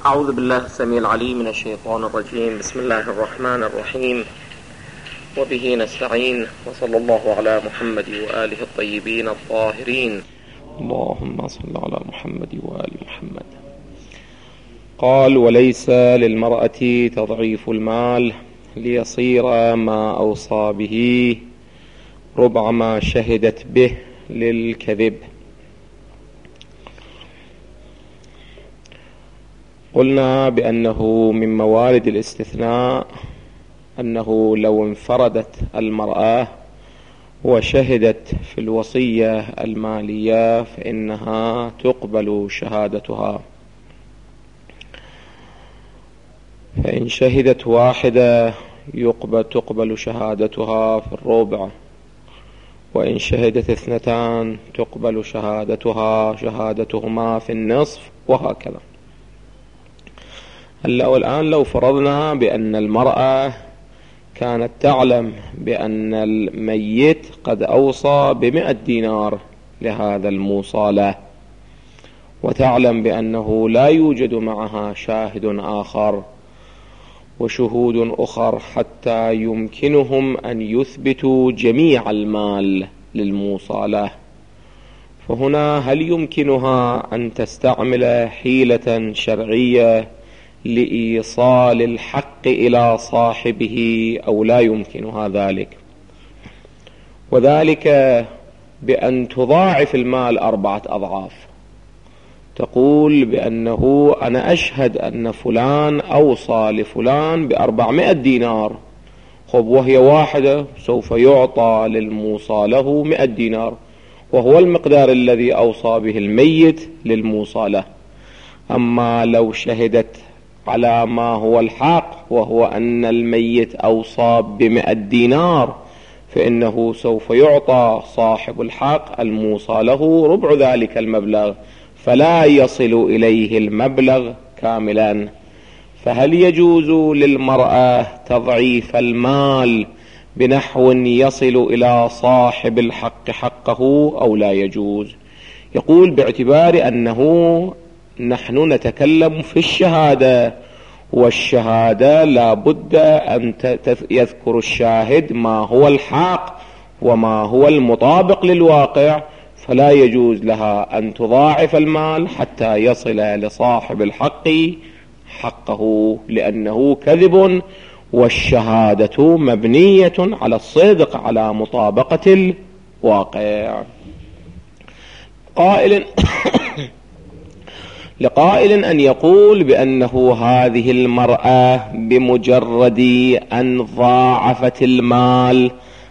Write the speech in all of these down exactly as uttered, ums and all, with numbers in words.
أعوذ بالله السميع العليم من الشيطان الرجيم. بسم الله الرحمن الرحيم، وبه نستعين، وصلى الله على محمد وآله الطيبين الطاهرين. اللهم صل على محمد وآل محمد. قال: وليس للمرأة تضعيف المال ليصير ما أوصى به ربع ما شهدت به للكذب. قلنا بأنه من موارد الاستثناء أنه لو انفردت المرأة وشهدت في الوصية المالية فإنها تقبل شهادتها، فإن شهدت واحدة يقبل تقبل شهادتها في الربع، وإن شهدت اثنتان تقبل شهادتها شهادتهما في النصف، وهكذا. هلا والآن لو فرضنا بأن المرأة كانت تعلم بأن الميت قد أوصى بمئة دينار لهذا الموصى له، وتعلم بأنه لا يوجد معها شاهد آخر وشهود أخر حتى يمكنهم أن يثبتوا جميع المال للموصى له، فهنا هل يمكنها أن تستعمل حيلة شرعية لإيصال الحق إلى صاحبه أو لا يمكنها ذلك؟ وذلك بأن تضاعف المال أربعة أضعاف. تقول بأنه أنا أشهد أن فلان أوصى لفلان بأربعمائة دينار، خب وهي واحدة سوف يعطى للموصى له مئة دينار، وهو المقدار الذي أوصى به الميت للموصى له. أما لو شهدت على ما هو الحق وهو أن الميت أوصى بمئة دينار فإنه سوف يعطى صاحب الحق الموصى له ربع ذلك المبلغ، فلا يصل إليه المبلغ كاملا. فهل يجوز للمرأة تضعيف المال بنحو يصل إلى صاحب الحق حقه أو لا يجوز؟ يقول: باعتبار أنه نحن نتكلم في الشهادة، والشهادة لا بد أن يذكر الشاهد ما هو الحق وما هو المطابق للواقع، فلا يجوز لها أن تضاعف المال حتى يصل لصاحب الحق حقه، لأنه كذب، والشهادة مبنية على الصدق على مطابقة الواقع. قائل لقائل أن يقول بأنه هذه المرأة بمجرد أن ضاعفت المال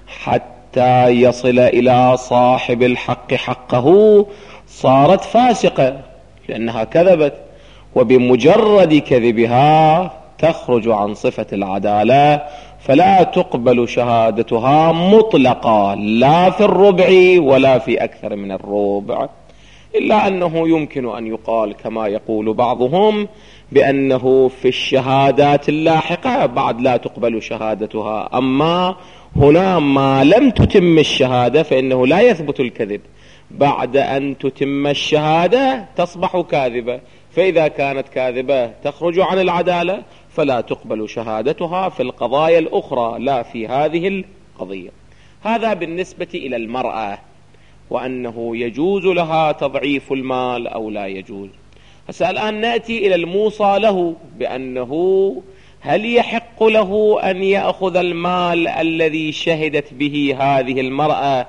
حتى يصل إلى صاحب الحق حقه صارت فاسقة لأنها كذبت، وبمجرد كذبها تخرج عن صفة العدالة، فلا تقبل شهادتها مطلقة لا في الربع ولا في أكثر من الربع. إلا أنه يمكن أن يقال كما يقول بعضهم بأنه في الشهادات اللاحقة بعد لا تقبل شهادتها، أما هنا ما لم تتم الشهادة فإنه لا يثبت الكذب، بعد أن تتم الشهادة تصبح كاذبة، فإذا كانت كاذبة تخرج عن العدالة فلا تقبل شهادتها في القضايا الأخرى لا في هذه القضية. هذا بالنسبة إلى المرأة، وأنه يجوز لها تضعيف المال أو لا يجوز. هسه الآن نأتي إلى الموصى له، بأنه هل يحق له أن يأخذ المال الذي شهدت به هذه المرأة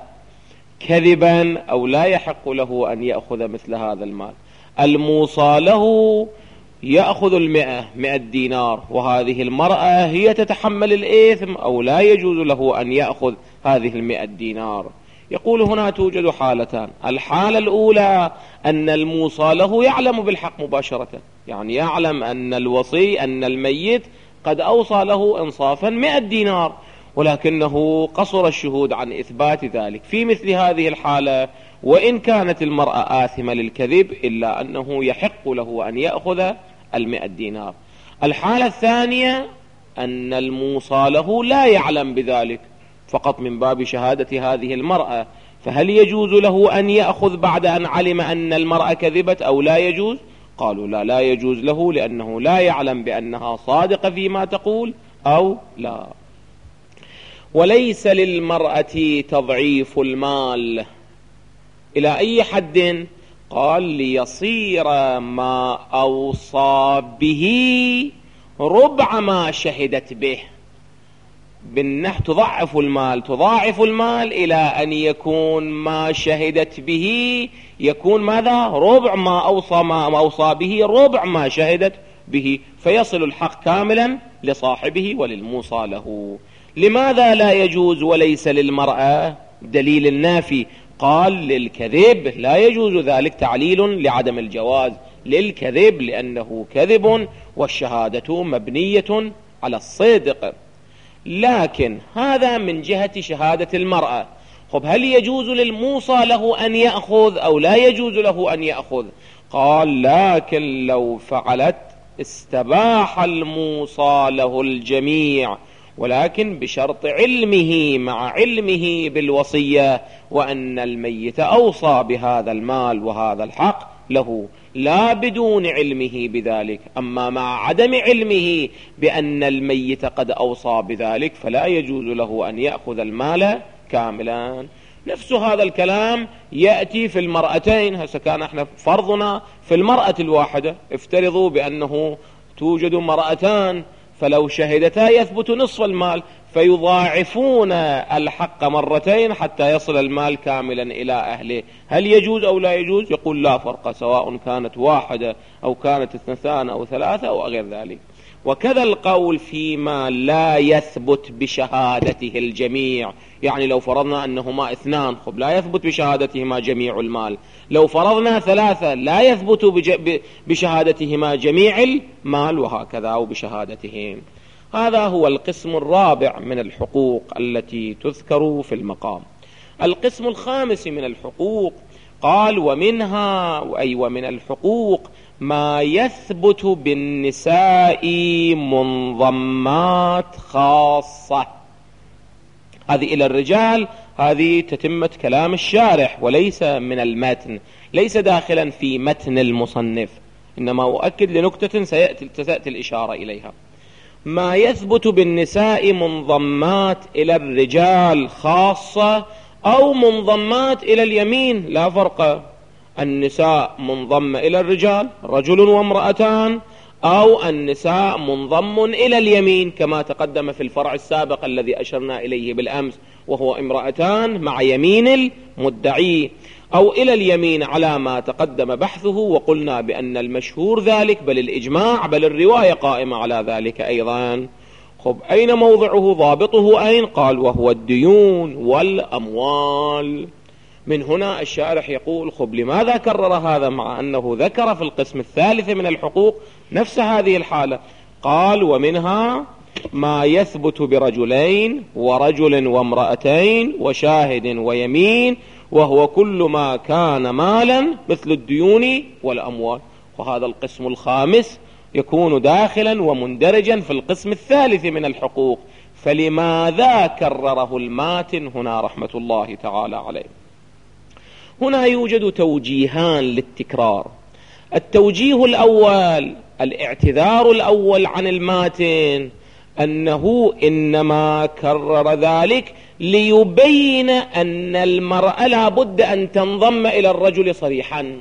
كذبا أو لا يحق له أن يأخذ مثل هذا المال؟ الموصى له يأخذ المئة مئة دينار، وهذه المرأة هي تتحمل الإثم، أو لا يجوز له أن يأخذ هذه المئة دينار. يقول هنا توجد حالتان. الحالة الأولى أن الموصى له يعلم بالحق مباشرة، يعني يعلم أن الوصي أن الميت قد أوصى له إنصافا مئة دينار، ولكنه قصر الشهود عن إثبات ذلك. في مثل هذه الحالة وإن كانت المرأة آثمة للكذب إلا أنه يحق له أن يأخذ المئة دينار. الحالة الثانية أن الموصى له لا يعلم بذلك، فقط من باب شهادة هذه المرأة، فهل يجوز له أن يأخذ بعد أن علم أن المرأة كذبت أو لا يجوز؟ قالوا لا لا يجوز له لأنه لا يعلم بأنها صادقة فيما تقول أو لا. وليس للمرأة تضعيف المال إلى أي حد؟ قال ليصير ما أوصى به ربع ما شهدت به. بالنحو تضعف المال تضاعف المال إلى أن يكون ما شهدت به يكون ماذا؟ ربع ما أوصى ما أوصى به ربع ما شهدت به، فيصل الحق كاملا لصاحبه وللموصى له. لماذا لا يجوز وليس للمرأة؟ دليل النافي قال للكذب لا يجوز ذلك، تعليل لعدم الجواز للكذب لأنه كذب والشهادة مبنية على الصدق. لكن هذا من جهة شهادة المرأة. خب هل يجوز للموصى له أن يأخذ أو لا يجوز له أن يأخذ؟ قال لكن لو فعلت استباح الموصى له الجميع، ولكن بشرط علمه مع علمه بالوصية وأن الميت أوصى بهذا المال وهذا الحق له، لا بدون علمه بذلك. أما مع عدم علمه بأن الميت قد أوصى بذلك فلا يجوز له أن يأخذ المال كاملا. نفس هذا الكلام يأتي في المرأتين. هسه كان احنا فرضنا في المرأة الواحدة، افترضوا بأنه توجد مرأتان فلو شهدتا يثبت نصف المال، فيضاعفون الحق مرتين حتى يصل المال كاملا إلى أهله. هل يجوز أو لا يجوز؟ يقول لا فرق، سواء كانت واحدة أو كانت اثنتان أو ثلاثة أو غير ذلك. وكذا القول فيما لا يثبت بشهادته الجميع. يعني لو فرضنا أنهما اثنان، خب لا يثبت بشهادتهما جميع المال. لو فرضنا ثلاثة لا يثبت بشهادتهما جميع المال، وهكذا أو بشهادتهم. هذا هو القسم الرابع من الحقوق التي تذكر في المقام. القسم الخامس من الحقوق قال ومنها أي ومن الحقوق ما يثبت بالنساء منضمات خاصة. هذه إلى الرجال، هذه تتمة كلام الشارح وليس من المتن، ليس داخلا في متن المصنف، إنما أؤكد لنكتة سيأتي, سيأتي الإشارة إليها. ما يثبت بالنساء منضمات إلى الرجال خاصة أو منضمات إلى اليمين، لا فرق. النساء منضمة إلى الرجال رجل وامرأتان، أو النساء منضم إلى اليمين كما تقدم في الفرع السابق الذي أشرنا إليه بالأمس، وهو امرأتان مع يمين المدعي، أو إلى اليمين على ما تقدم بحثه. وقلنا بأن المشهور ذلك بل الإجماع بل الرواية قائمة على ذلك أيضا. خب أين موضعه ضابطه أين؟ قال وهو الديون والأموال. من هنا الشارح يقول خب لماذا كرر هذا مع أنه ذكر في القسم الثالث من الحقوق نفس هذه الحالة؟ قال ومنها ما يثبت برجلين ورجل وامرأتين وشاهد ويمين، وهو كل ما كان مالا مثل الديون والأموال. وهذا القسم الخامس يكون داخلا ومندرجا في القسم الثالث من الحقوق. فلماذا كرره الماتن هنا رحمة الله تعالى عليه؟ هنا يوجد توجيهان للتكرار. التوجيه الأول الاعتذار الأول عن الماتن أنه إنما كرر ذلك ليبين أن المرأة لا بد أن تنضم إلى الرجل صريحا.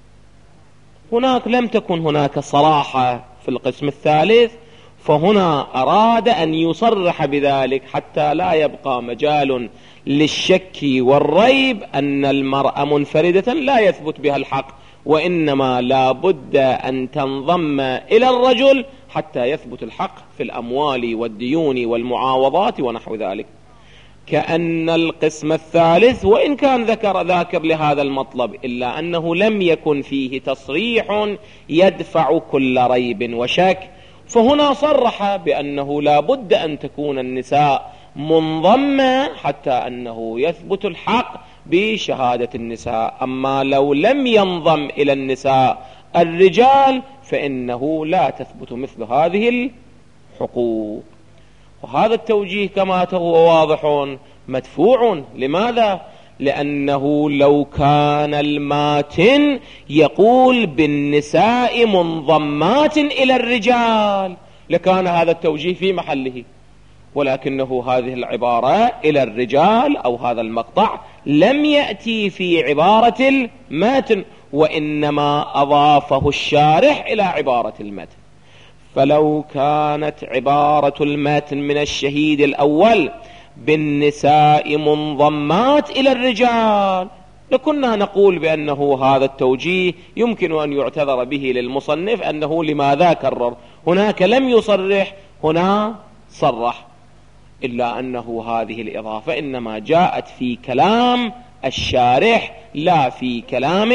هناك لم تكن هناك صراحة في القسم الثالث، فهنا أراد أن يصرح بذلك حتى لا يبقى مجال للشك والريب أن المرأة منفردة لا يثبت بها الحق، وإنما لا بد أن تنضم إلى الرجل حتى يثبت الحق في الأموال والديون والمعاوضات ونحو ذلك. كأن القسم الثالث وإن كان ذكر ذاكر لهذا المطلب إلا أنه لم يكن فيه تصريح يدفع كل ريب وشك، فهنا صرح بأنه لا بد أن تكون النساء منضمة حتى أنه يثبت الحق بشهادة النساء. أما لو لم ينضم إلى النساء الرجال فإنه لا تثبت مثل هذه الحقوق. وهذا التوجيه كما هو واضح مدفوع. لماذا؟ لأنه لو كان الماتن يقول بالنساء منضمات إلى الرجال لكان هذا التوجيه في محله، ولكنه هذه العبارة إلى الرجال أو هذا المقطع لم يأتي في عبارة الماتن، وإنما أضافه الشارح إلى عبارة الماتن. فلو كانت عبارة الماتن من الشهيد الأول بالنساء منضمات إلى الرجال لكنا نقول بأنه هذا التوجيه يمكن أن يعتذر به للمصنف أنه لماذا كرر، هناك لم يصرح هنا صرح، إلا أنه هذه الإضافة إنما جاءت في كلام الشارح لا في كلام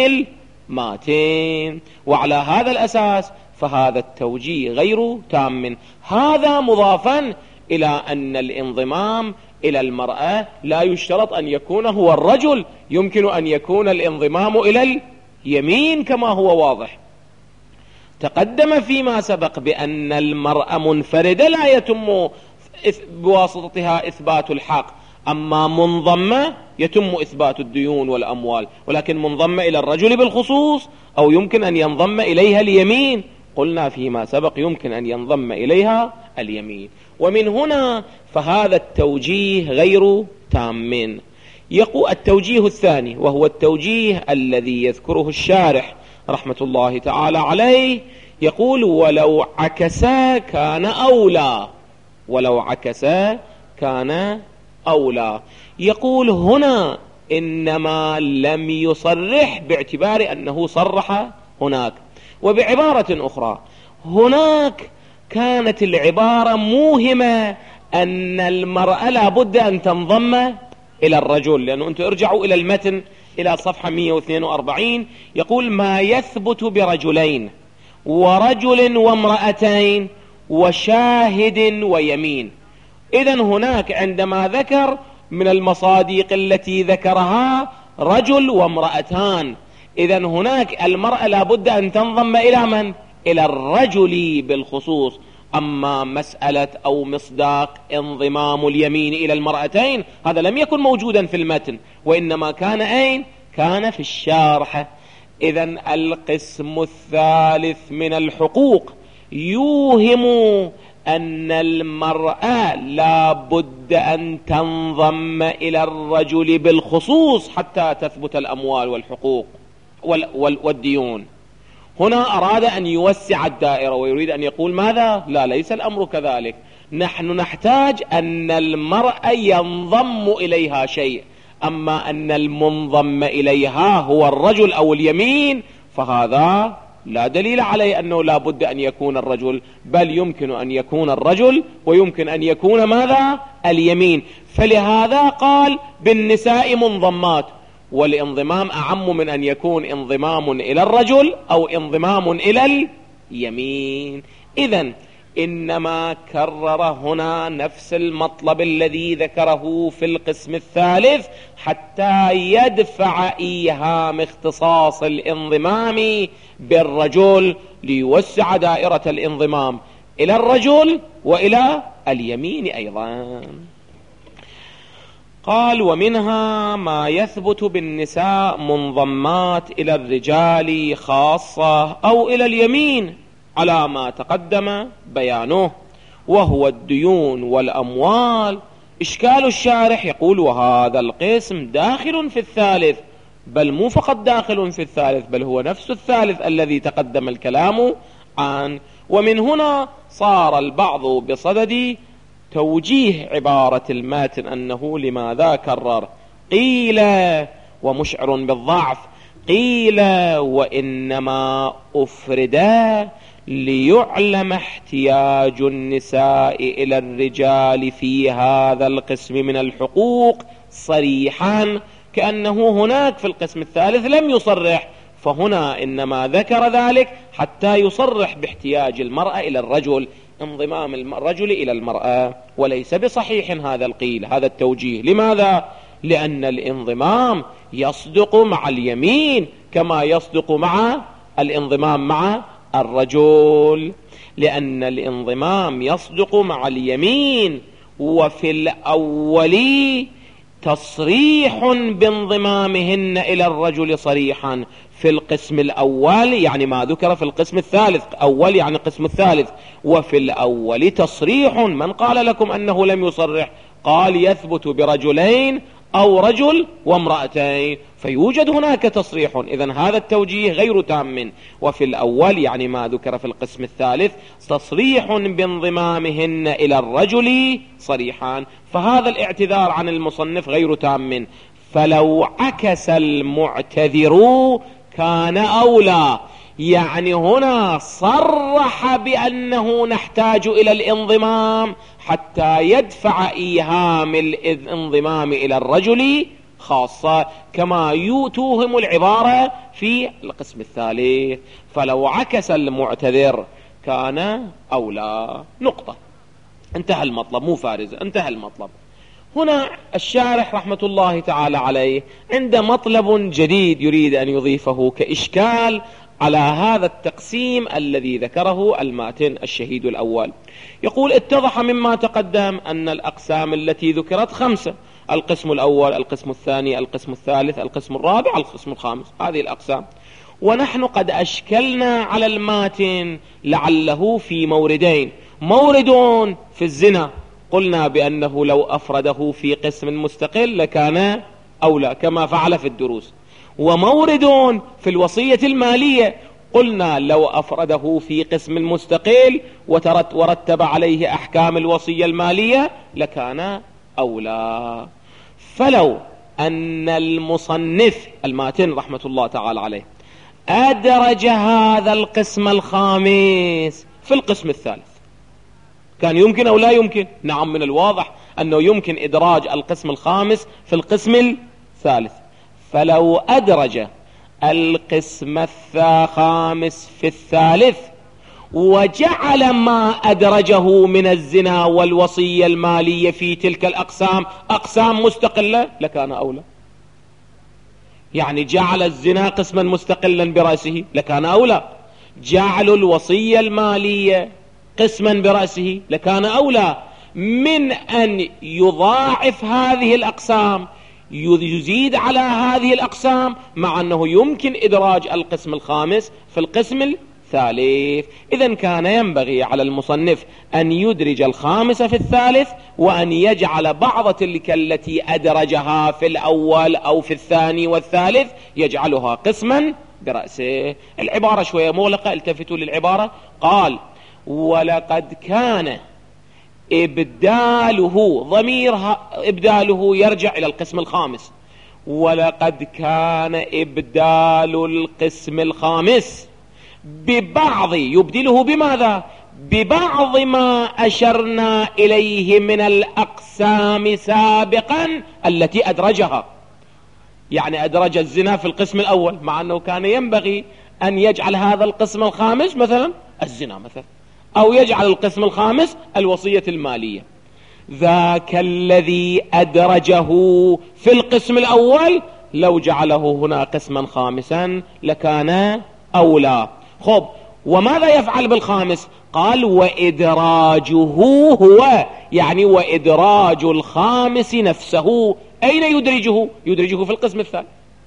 الماتن، وعلى هذا الأساس فهذا التوجيه غير تام. هذا مضافا إلى أن الانضمام إلى المرأة لا يشترط أن يكون هو الرجل، يمكن أن يكون الانضمام إلى اليمين كما هو واضح. تقدم فيما سبق بأن المرأة منفردة لا يتم بواسطتها إثبات الحق، أما منضمة يتم إثبات الديون والأموال، ولكن منضمة إلى الرجل بالخصوص أو يمكن أن ينضم إليها اليمين، قلنا فيما سبق يمكن أن ينضم إليها اليمين. ومن هنا فهذا التوجيه غير تام. يقول التوجيه الثاني وهو التوجيه الذي يذكره الشارح رحمة الله تعالى عليه، يقول ولو عكسا كان أولى، ولو عكسا كان أولى. يقول هنا إنما لم يصرح باعتبار أنه صرح هناك، وبعبارة أخرى هناك كانت العبارة موهمة أن المرأة لابد أن تنضم إلى الرجل، لأنه أنتم ارجعوا إلى المتن إلى صفحة مئة واثنين وأربعين، يقول ما يثبت برجلين ورجل وامرأتين وشاهد ويمين. إذن هناك عندما ذكر من المصادق التي ذكرها رجل وامرأتان، إذن هناك المرأة لابد أن تنضم إلى من؟ إلى الرجل بالخصوص. أما مسألة أو مصداق انضمام اليمين إلى المرأتين هذا لم يكن موجودا في المتن، وإنما كان أين؟ كان في الشارحة. إذن القسم الثالث من الحقوق يوهم أن المرأة لا بد أن تنضم إلى الرجل بالخصوص حتى تثبت الأموال والحقوق والديون. هنا أراد أن يوسع الدائرة ويريد أن يقول ماذا؟ لا، ليس الأمر كذلك، نحن نحتاج أن المرأة ينضم إليها شيء، أما أن المنضم إليها هو الرجل أو اليمين فهذا لا دليل عليه أنه لا بد أن يكون الرجل، بل يمكن أن يكون الرجل ويمكن أن يكون ماذا؟ اليمين. فلهذا قال بالنساء منضمات، والانضمام أعم من أن يكون انضمام إلى الرجل أو انضمام إلى اليمين. إذن إنما كرر هنا نفس المطلب الذي ذكره في القسم الثالث حتى يدفع إيهام اختصاص الانضمام بالرجل ليوسع دائرة الانضمام إلى الرجل وإلى اليمين أيضا. قال ومنها ما يثبت بالنساء منضمات إلى الرجال خاصة أو إلى اليمين على ما تقدم بيانه، وهو الديون والأموال. إشكال الشارح يقول وهذا القسم داخل في الثالث، بل مو فقط داخل في الثالث بل هو نفس الثالث الذي تقدم الكلام عنه. ومن هنا صار البعض بصدد توجيه عبارة الماتن أنه لماذا كرر، قيل ومشعر بالضعف، قيل وإنما أفردا ليعلم احتياج النساء إلى الرجال في هذا القسم من الحقوق صريحا، كأنه هناك في القسم الثالث لم يصرح، فهنا إنما ذكر ذلك حتى يصرح باحتياج المرأة إلى الرجل، انضمام الرجل إلى المرأة. وليس بصحيح هذا القيل، هذا التوجيه. لماذا؟ لأن الانضمام يصدق مع اليمين كما يصدق مع الانضمام مع الرجل، لأن الانضمام يصدق مع اليمين. وفي الأول تصريح بانضمامهن إلى الرجل صريحا في القسم الأول، يعني ما ذكر في القسم الثالث، أول يعني القسم الثالث، وفي الأول تصريح. من قال لكم أنه لم يصرح؟ قال يثبت برجلين أو رجل وامرأتين، فيوجد هناك تصريح. إذن هذا التوجيه غير تام. وفي الأول يعني ما ذكر في القسم الثالث تصريح بانضمامهن إلى الرجل صريحان، فهذا الاعتذار عن المصنف غير تام. فلو عكس المعتذر كان أولى، يعني هنا صرح بأنه نحتاج إلى الانضمام حتى يدفع إيهام الانضمام إلى الرجل خاصة، كما يوتوهم العبارة في القسم الثالث. فلو عكس المعتذر كان أولى. نقطة، انتهى المطلب، مو فارز، انتهى المطلب. هنا الشارح رحمة الله تعالى عليه عند مطلب جديد يريد أن يضيفه كإشكال على هذا التقسيم الذي ذكره الماتن الشهيد الأول. يقول: اتضح مما تقدم أن الأقسام التي ذكرت خمسة: القسم الأول، القسم الثاني، القسم الثالث، القسم الرابع، القسم الخامس، هذه الأقسام. ونحن قد أشكلنا على الماتن لعله في موردين: مورد في الزنا، قلنا بأنه لو أفرده في قسم مستقل لكان أولى كما فعل في الدروس، ومورد في الوصية المالية، قلنا لو أفرده في قسم مستقل ورتب عليه أحكام الوصية المالية لكان أولى. فلو أن المصنف الماتن رحمة الله تعالى عليه أدرج هذا القسم الخامس في القسم الثالث، كان يمكن أو لا يمكن؟ نعم، من الواضح أنه يمكن إدراج القسم الخامس في القسم الثالث. فلو أدرج القسم الخامس في الثالث وجعل ما أدرجه من الزنا والوصية المالية في تلك الأقسام أقسام مستقلة لكان أولى. يعني جعل الزنا قسما مستقلا برأسه لكان أولى، جعل الوصية المالية قسما برأسه لكان أولى من أن يضاعف هذه الأقسام، يزيد على هذه الأقسام، مع أنه يمكن إدراج القسم الخامس في القسم الثالث. إذن كان ينبغي على المصنف أن يدرج الخامس في الثالث، وأن يجعل بعض تلك التي أدرجها في الأول أو في الثاني والثالث يجعلها قسما برأسه. العبارة شوية مغلقة، التفتوا للعبارة. قال: ولقد كان إبداله، ضميرها إبداله يرجع إلى القسم الخامس، ولقد كان إبدال القسم الخامس ببعض، يبدله بماذا؟ ببعض ما أشرنا إليه من الأقسام سابقا التي أدرجها. يعني أدرج الزنا في القسم الأول، مع أنه كان ينبغي أن يجعل هذا القسم الخامس مثلا الزنا مثلا، أو يجعل القسم الخامس الوصية المالية. ذاك الذي أدرجه في القسم الأول لو جعله هنا قسما خامسا لكان أولى. خب، وماذا يفعل بالخامس؟ قال: وإدراجه هو، يعني وإدراج الخامس نفسه. أين يدرجه؟ يدرجه في القسم الثالث.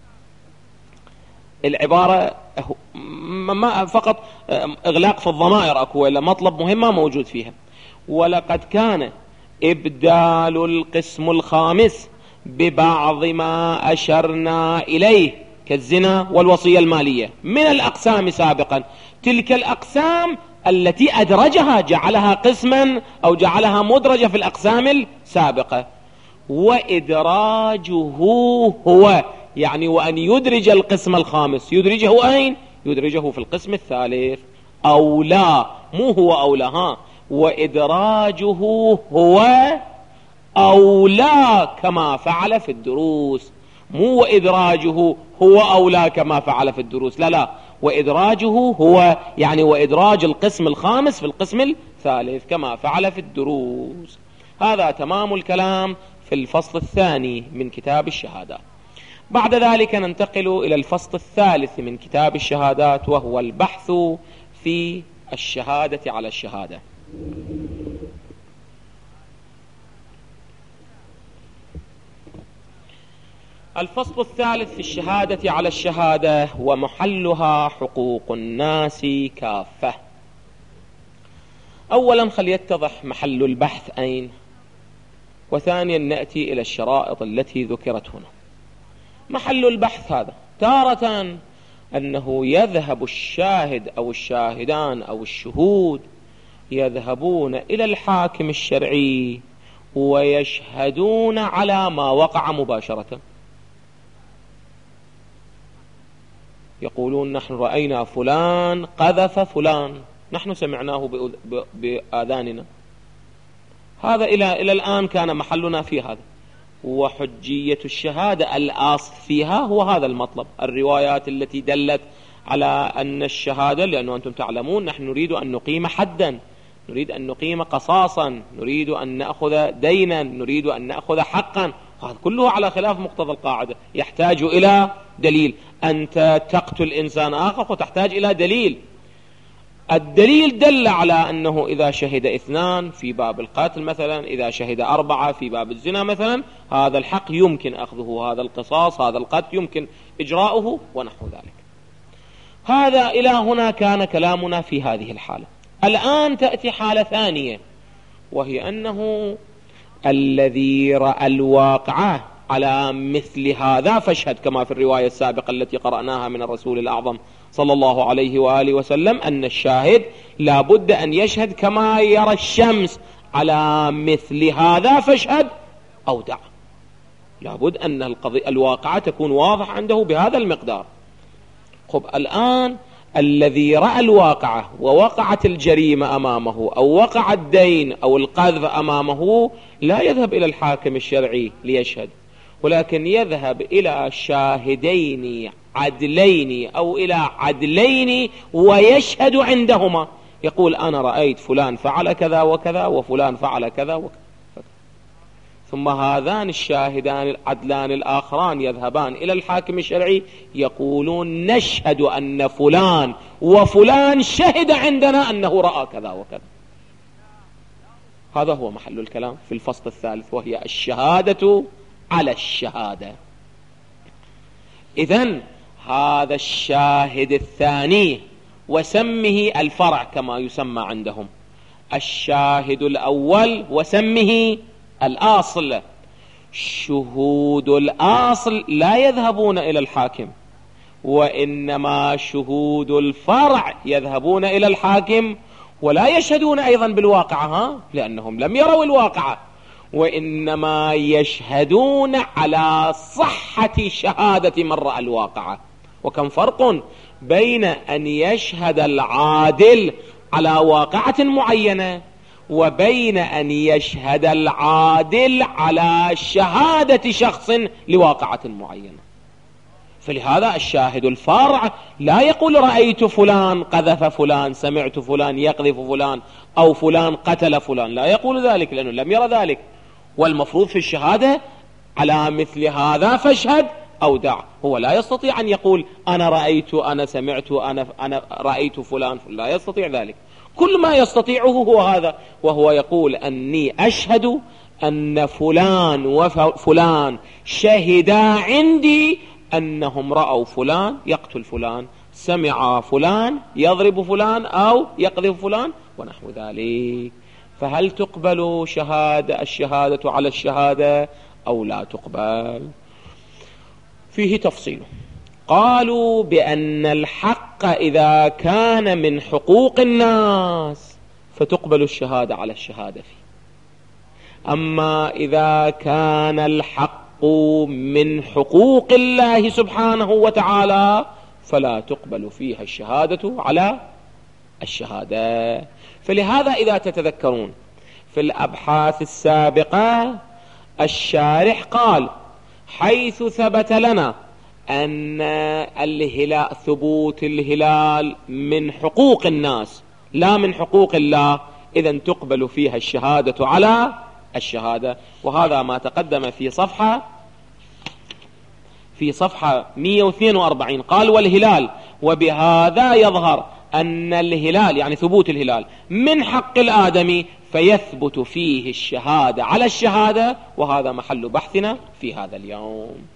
العبارة ما فقط إغلاق في الضمائر أكو، إلا مطلب مهم موجود فيها. ولقد كان إبدال القسم الخامس ببعض ما أشرنا إليه كالزنا والوصية المالية من الأقسام سابقا، تلك الأقسام التي أدرجها جعلها قسما أو جعلها مدرجة في الأقسام السابقة. وإدراجه هو، يعني وأن يدرج القسم الخامس، يدرجه أين؟ يدرجه في القسم الثالث. أو لا، مو هو أو لا، ها، وإدراجه هو أو لا كما فعل في الدروس، مو وإدراجه هو أو لا كما فعل في الدروس، لا لا، وإدراجه هو يعني وإدراج القسم الخامس في القسم الثالث كما فعل في الدروس. هذا تمام الكلام في الفصل الثاني من كتاب الشهادات. بعد ذلك ننتقل إلى الفصل الثالث من كتاب الشهادات، وهو البحث في الشهادة على الشهادة. الفصل الثالث في الشهادة على الشهادة ومحلها حقوق الناس كافة. أولا خليتضح محل البحث أين، وثانيا نأتي إلى الشرائط التي ذكرت هنا. محل البحث هذا تارة أنه يذهب الشاهد أو الشاهدان أو الشهود يذهبون إلى الحاكم الشرعي ويشهدون على ما وقع مباشرة، يقولون نحن رأينا فلان قذف فلان، نحن سمعناه بآذاننا. هذا إلى إلى الآن كان محلنا في هذا، وحجية الشهادة الأصل فيها هو هذا المطلب. الروايات التي دلت على أن الشهادة، لأنه أنتم تعلمون نحن نريد أن نقيم حدا، نريد أن نقيم قصاصا، نريد أن نأخذ دينا، نريد أن نأخذ حقا، هذا كله على خلاف مقتضى القاعدة، يحتاج إلى دليل. أنت تقتل إنسان آخر وتحتاج إلى دليل. الدليل دل على أنه إذا شهد اثنان في باب القتل مثلا، إذا شهد أربعة في باب الزنا مثلا، هذا الحق يمكن أخذه، هذا القصاص، هذا القتل يمكن إجراؤه ونحو ذلك. هذا إلى هنا كان كلامنا في هذه الحالة. الآن تأتي حالة ثانية، وهي أنه الذي رأى الواقعة على مثل هذا فاشهد، كما في الرواية السابقة التي قرأناها من الرسول الأعظم صلى الله عليه وآله وسلم، أن الشاهد لا بد أن يشهد كما يرى الشمس على مثل هذا فاشهد أو دع. لا بد أن القضية الواقعة تكون واضح عنده بهذا المقدار. خب الآن الذي رأى الواقعة ووقعت الجريمة أمامه أو وقع الدين أو القذف أمامه لا يذهب إلى الحاكم الشرعي ليشهد، ولكن يذهب إلى شاهدين عدلين أو إلى عدلين ويشهد عندهما، يقول أنا رأيت فلان فعل كذا وكذا وفلان فعل كذا وكذا. ثم هذان الشاهدان العدلان الآخران يذهبان إلى الحاكم الشرعي يقولون نشهد أن فلان وفلان شهد عندنا أنه رأى كذا وكذا. هذا هو محل الكلام في الفصل الثالث، وهي الشهادة على الشهادة. إذن هذا الشاهد الثاني وسمه الفرع كما يسمى عندهم، الشاهد الأول وسمه الأصل. شهود الأصل لا يذهبون إلى الحاكم، وإنما شهود الفرع يذهبون إلى الحاكم ولا يشهدون أيضا بالواقعة، ها؟ لأنهم لم يروا الواقعة، وإنما يشهدون على صحة شهادة من رأى الواقعة. وكم فرق بين أن يشهد العادل على واقعة معينة وبين أن يشهد العادل على شهادة شخص لواقعة معينة. فلهذا الشاهد الفرع لا يقول رأيت فلان قذف فلان، سمعت فلان يقذف فلان، أو فلان قتل فلان، لا يقول ذلك لأنه لم يرى ذلك. والمفروض في الشهادة على مثل هذا فاشهد أو دع. هو لا يستطيع أن يقول أنا رأيت، أنا سمعت، أنا, أنا رأيت فلان، لا يستطيع ذلك. كل ما يستطيعه هو هذا، وهو يقول أني أشهد أن فلان وفلان شهدا عندي أنهم رأوا فلان يقتل فلان، سمع فلان يضرب فلان أو يقذف فلان ونحو ذلك. فهل تقبل شهادة الشهادة على الشهادة أو لا تقبل؟ فيه تفصيل. قالوا بأن الحق إذا كان من حقوق الناس فتقبل الشهادة على الشهادة فيه، أما إذا كان الحق من حقوق الله سبحانه وتعالى فلا تقبل فيها الشهادة على الشهادة. فلهذا إذا تتذكرون في الأبحاث السابقة الشارح قال حيث ثبت لنا أن الهلال ثبوت الهلال من حقوق الناس لا من حقوق الله، إذن تقبل فيها الشهادة على الشهادة. وهذا ما تقدم في صفحة في صفحة مئة واثنين وأربعين. قال والهلال، وبهذا يظهر أن الهلال يعني ثبوت الهلال من حق الآدمي فيثبت فيه الشهادة على الشهادة، وهذا محل بحثنا في هذا اليوم.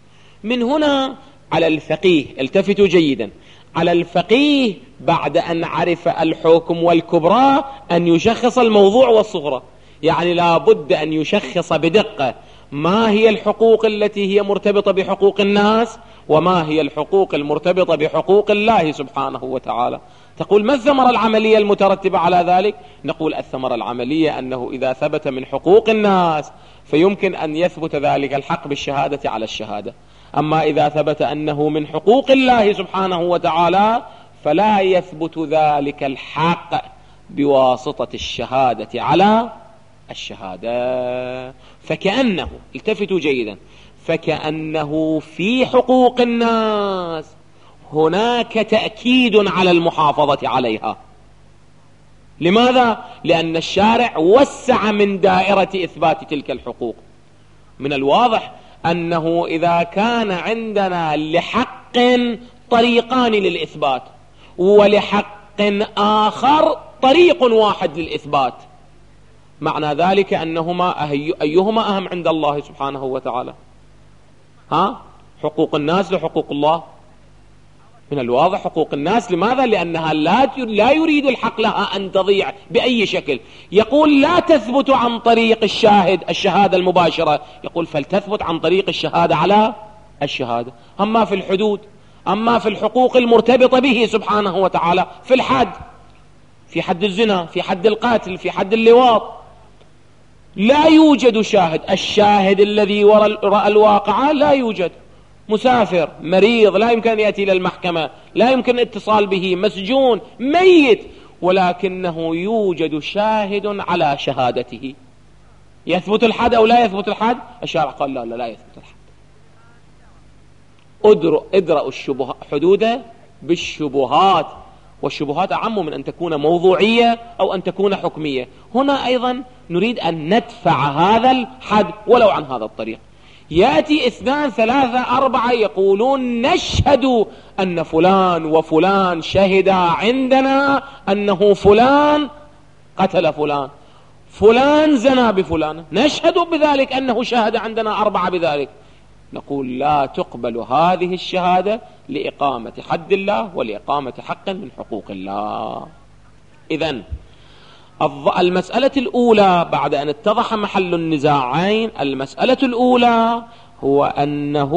من هنا على الفقيه، التفتوا جيدا، على الفقيه بعد أن عرف الحكم والكبرى أن يشخص الموضوع والصغرى، يعني لا بد أن يشخص بدقة ما هي الحقوق التي هي مرتبطة بحقوق الناس وما هي الحقوق المرتبطة بحقوق الله سبحانه وتعالى. تقول ما الثمرة العملية المترتبة على ذلك؟ نقول الثمرة العملية أنه إذا ثبت من حقوق الناس فيمكن أن يثبت ذلك الحق بالشهادة على الشهادة، أما إذا ثبت أنه من حقوق الله سبحانه وتعالى فلا يثبت ذلك الحق بواسطة الشهادة على الشهادة. فكأنه، التفتوا جيدا، فكأنه في حقوق الناس هناك تأكيد على المحافظة عليها. لماذا؟ لأن الشارع وسع من دائرة إثبات تلك الحقوق. من الواضح أنه إذا كان عندنا لحق طريقان للإثبات ولحق آخر طريق واحد للإثبات، معنى ذلك أنهما أيهما أهم عند الله سبحانه وتعالى؟ ها؟ حقوق الناس لحقوق الله؟ من الواضح حقوق الناس. لماذا؟ لأنها لا لا يريد الحق لها أن تضيع بأي شكل. يقول لا تثبت عن طريق الشاهد الشهادة المباشرة، يقول فلتثبت عن طريق الشهادة على الشهادة. أما في الحدود، أما في الحقوق المرتبطة به سبحانه وتعالى، في الحد، في حد الزنا، في حد القاتل، في حد اللواط، لا يوجد شاهد. الشاهد الذي رأى الواقعة لا يوجد، مسافر، مريض، لا يمكن أن يأتي إلى المحكمة، لا يمكن الاتصال به، مسجون، ميت، ولكنه يوجد شاهد على شهادته. يثبت الحد أو لا يثبت الحد؟ الشارع قال لا لا لا يثبت الحد. ادرأوا الشبهات حدوده بالشبهات، والشبهات أعم من أن تكون موضوعية أو أن تكون حكمية. هنا أيضا نريد أن ندفع هذا الحد ولو عن هذا الطريق. يأتي اثنان ثلاثة أربعة يقولون نشهد أن فلان وفلان شهد عندنا أنه فلان قتل فلان، فلان زنى بفلان، نشهد بذلك أنه شهد عندنا أربعة بذلك. نقول لا تقبل هذه الشهادة لإقامة حد الله ولإقامة حق من حقوق الله. إذن المسألة الأولى بعد أن اتضح محل النزاعين، المسألة الأولى هو أنه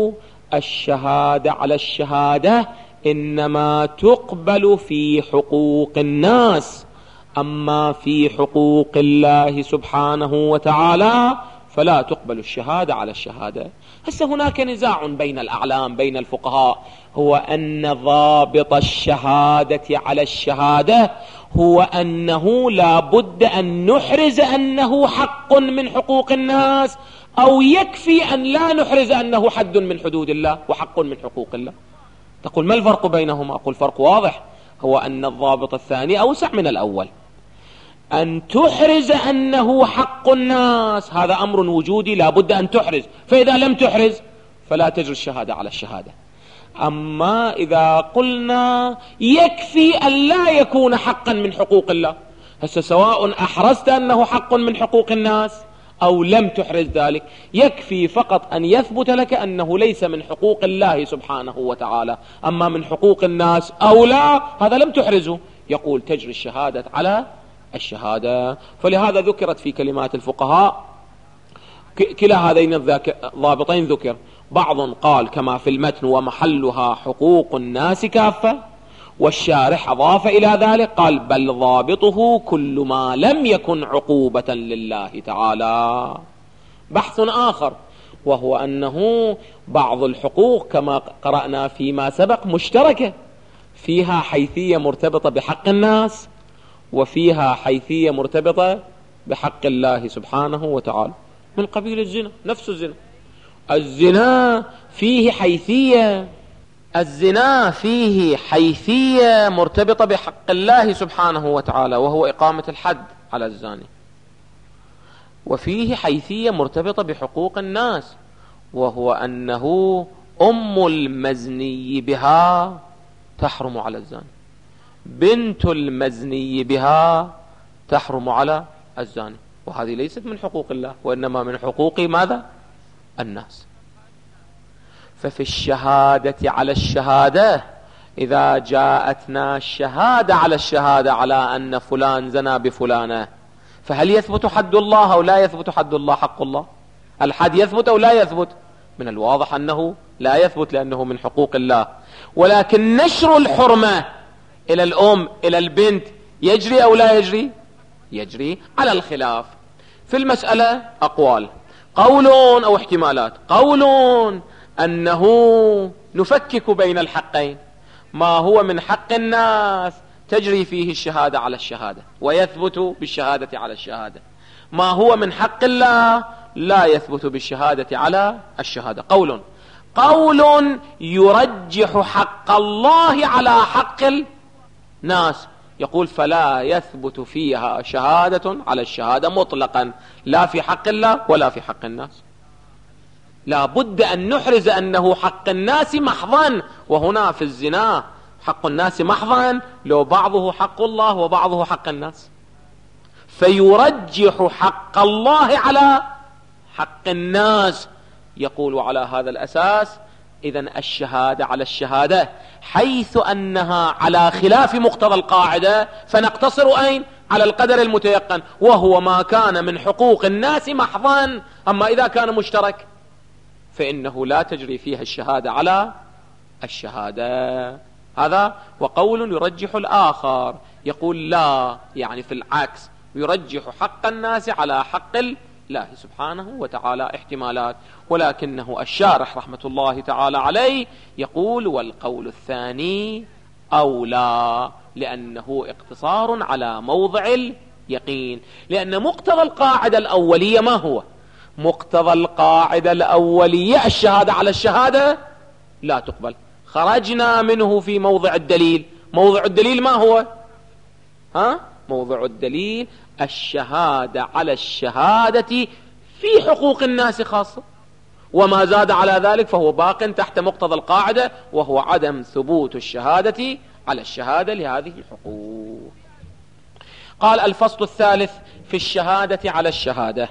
الشهادة على الشهادة إنما تقبل في حقوق الناس، أما في حقوق الله سبحانه وتعالى فلا تقبل الشهادة على الشهادة. هسه هناك نزاع بين الأعلام بين الفقهاء، هو أن ضابط الشهادة على الشهادة هو أنه لا بد أن نحرز أنه حق من حقوق الناس، أو يكفي أن لا نحرز أنه حد من حدود الله وحق من حقوق الله. تقول ما الفرق بينهما؟ أقول فرق واضح، هو أن الضابط الثاني أوسع من الأول. أن تحرز أنه حق الناس هذا أمر وجودي لا بد أن تحرز، فإذا لم تحرز فلا تجري الشهادة على الشهادة. أما إذا قلنا يكفي أن لا يكون حقا من حقوق الله، هسه سواء أحرزت أنه حق من حقوق الناس أو لم تحرز ذلك، يكفي فقط أن يثبت لك أنه ليس من حقوق الله سبحانه وتعالى، أما من حقوق الناس أو لا هذا لم تحرزه، يقول تجري الشهادة على الشهادة. فلهذا ذكرت في كلمات الفقهاء كلا هذين الضابطين ذكر. بعض قال كما في المتن ومحلها حقوق الناس كافة، والشارح أضاف إلى ذلك قال بل ضابطه كل ما لم يكن عقوبة لله تعالى. بحث آخر وهو أنه بعض الحقوق كما قرأنا فيما سبق مشتركة، فيها حيثية مرتبطة بحق الناس وفيها حيثية مرتبطة بحق الله سبحانه وتعالى، من قبيل الزنا. نفس الزنا، الزنا فيه حيثية الزنا فيه حيثية مرتبطة بحق الله سبحانه وتعالى وهو إقامة الحد على الزاني، وفيه حيثية مرتبطة بحقوق الناس وهو أنه أم المزني بها تحرم على الزاني، بنت المزني بها تحرم على الزاني، وهذه ليست من حقوق الله وإنما من حقوق ماذا؟ الناس. ففي الشهادة على الشهادة إذا جاءتنا الشهادة على الشهادة على أن فلان زنى بفلانة، فهل يثبت حد الله أو لا يثبت حد الله؟ حق الله الحد يثبت أو لا يثبت؟ من الواضح أنه لا يثبت لأنه من حقوق الله. ولكن نشر الحرمة إلى الأم إلى البنت يجري أو لا يجري؟ يجري على الخلاف. في المسألة أقوال، قولون أو احتمالات. قولون أنه نفكك بين الحقين، ما هو من حق الناس تجري فيه الشهادة على الشهادة ويثبت بالشهادة على الشهادة، ما هو من حق الله لا يثبت بالشهادة على الشهادة. قول قول يرجح حق الله على حق الناس، يقول فلا يثبت فيها شهادة على الشهادة مطلقا، لا في حق الله ولا في حق الناس. لا بد أن نحرز أنه حق الناس محضا، وهنا في الزنا حق الناس محضا لو بعضه حق الله وبعضه حق الناس، فيرجح حق الله على حق الناس. يقول على هذا الأساس إذن الشهادة على الشهادة حيث أنها على خلاف مقتضى القاعدة فنقتصر أين؟ على القدر المتيقن، وهو ما كان من حقوق الناس محضا. أما إذا كان مشترك فإنه لا تجري فيها الشهادة على الشهادة. هذا وقول يرجح الآخر، يقول لا، يعني في العكس، يرجح حق الناس على حق الله سبحانه وتعالى. احتمالات، ولكنه الشارح رحمة الله تعالى عليه يقول والقول الثاني أولى، لأنه اقتصار على موضع اليقين. لأن مقتضى القاعدة الأولية ما هو؟ مقتضى القاعدة الأولية الشهادة على الشهادة لا تقبل. خرجنا منه في موضع الدليل. موضع الدليل ما هو؟ ها؟ موضع الدليل الشهادة على الشهادة في حقوق الناس خاصة، وما زاد على ذلك فهو باق تحت مقتضى القاعدة، وهو عدم ثبوت الشهادة على الشهادة لهذه الحقوق. قال الفصل الثالث في الشهادة على الشهادة،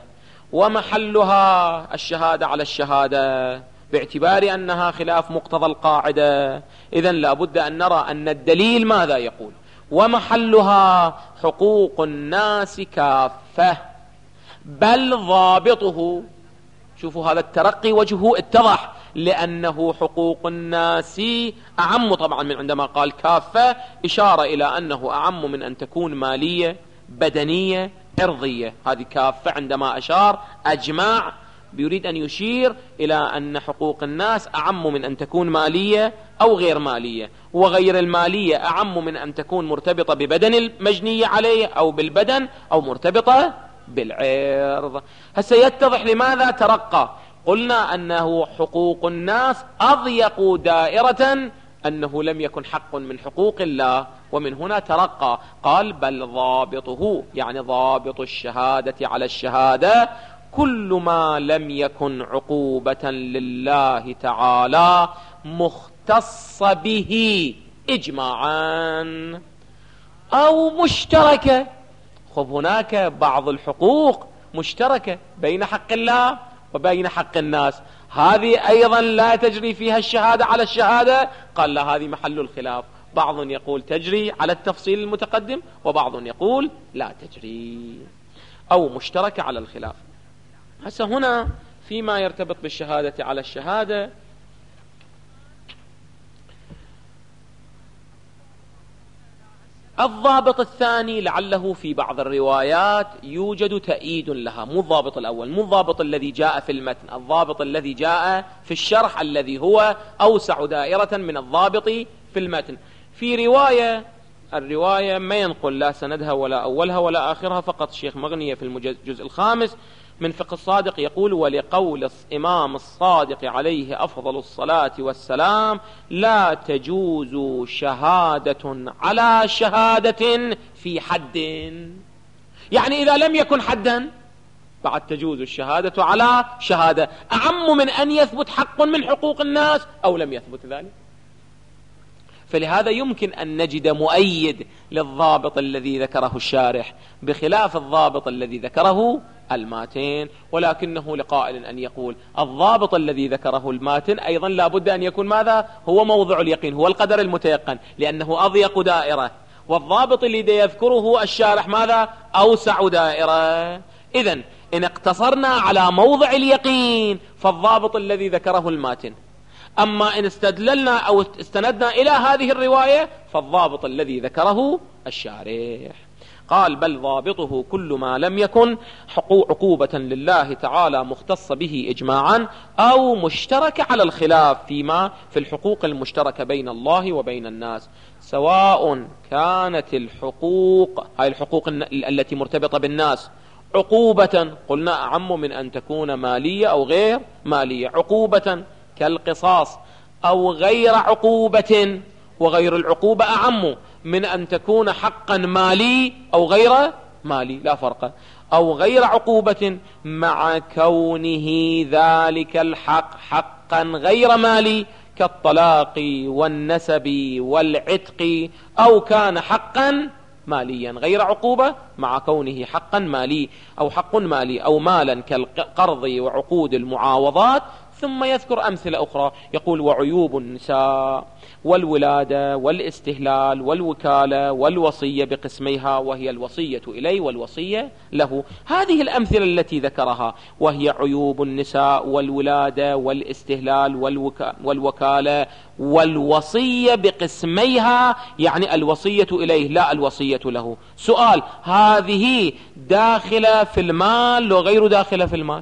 ومحلها الشهادة على الشهادة باعتبار أنها خلاف مقتضى القاعدة. إذن لا بد أن نرى أن الدليل ماذا يقول. ومحلها حقوق الناس كافة، بل ضابطه. شوفوا هذا الترقي وجهه اتضح، لأنه حقوق الناس أعم طبعا من عندما قال كافة، إشارة إلى أنه أعم من أن تكون مالية بدنية عرضية. هذه كافة عندما أشار أجمع، بيريد أن يشير إلى أن حقوق الناس أعم من أن تكون مالية أو غير مالية، وغير المالية أعم من أن تكون مرتبطة ببدن المجنية عليه أو بالبدن، أو مرتبطة بالعرض. هسه يتضح لماذا ترقى. قلنا أنه حقوق الناس أضيق دائرة، أنه لم يكن حق من حقوق الله، ومن هنا ترقى قال بل ضابطه، يعني ضابط الشهادة على الشهادة كل ما لم يكن عقوبة لله تعالى مختص به إجماعا أو مشتركة. خب هناك بعض الحقوق مشتركة بين حق الله وبين حق الناس، هذه أيضا لا تجري فيها الشهادة على الشهادة. قال لا، هذه محل الخلاف، بعض يقول تجري على التفصيل المتقدم، وبعض يقول لا تجري، أو مشتركة على الخلاف. هسه هنا فيما يرتبط بالشهادة على الشهادة، الضابط الثاني لعله في بعض الروايات يوجد تأييد لها، مو الضابط الأول، مو الضابط الذي جاء في المتن، الضابط الذي جاء في الشرح الذي هو أوسع دائرة من الضابط في المتن. في رواية، الرواية ما ينقل لا سندها ولا أولها ولا آخرها، فقط الشيخ مغنية في الجزء الخامس من فقه الصادق يقول ولقول الإمام الصادق عليه أفضل الصلاة والسلام لا تجوز شهادة على شهادة في حد، يعني إذا لم يكن حدا بعد تجوز الشهادة على شهادة، أعم من أن يثبت حق من حقوق الناس أو لم يثبت ذلك. فلهذا يمكن أن نجد مؤيد للضابط الذي ذكره الشارح، بخلاف الضابط الذي ذكره الماتن. ولكنه لقائل أن يقول الضابط الذي ذكره الماتن أيضا لا بد أن يكون ماذا؟ هو موضع اليقين، هو القدر المتيقن، لأنه أضيق دائرة، والضابط الذي يذكره الشارح ماذا؟ أوسع دائرة. إذن إن اقتصرنا على موضع اليقين فالضابط الذي ذكره الماتن، أما إن استدللنا أو استندنا إلى هذه الرواية فالضابط الذي ذكره الشارح. قال بل ضابطه كل ما لم يكن عقوبة لله تعالى مختص به إجماعا أو مشترك على الخلاف فيما في الحقوق المشتركة بين الله وبين الناس، سواء كانت الحقوق هاي الحقوق التي مرتبطة بالناس عقوبة، قلنا أعم من أن تكون مالية أو غير مالية، عقوبة كالقصاص، أو غير عقوبة، وغير العقوبة أعم من أن تكون حقا مالي أو غير مالي، لا فرق، أو غير عقوبة مع كونه ذلك الحق حقا غير مالي كالطلاق والنسب والعتق، أو كان حقا ماليا غير عقوبة مع كونه حقا مالي أو حق مالي أو مالا كالقرض وعقود المعاوضات. ثم يذكر أمثلة أخرى، يقول وعيوب النساء والولادة والاستهلال والوكالة والوصية بقسميها، وهي الوصية إليه والوصية له. هذه الأمثلة التي ذكرها وهي عيوب النساء والولادة والاستهلال والوكا والوكالة والوصية بقسميها، يعني الوصية إليه لا الوصية له. سؤال، هذه داخلة في المال وغير داخلة في المال؟